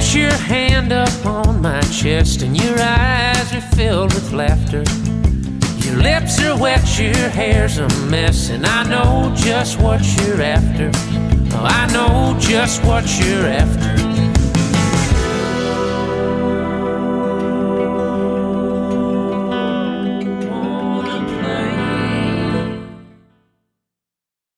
put your hand up on my chest and your eyes are filled with laughter. Your lips are wet, your hair's a mess, and I know just what you're after. Oh, I know just what you're after.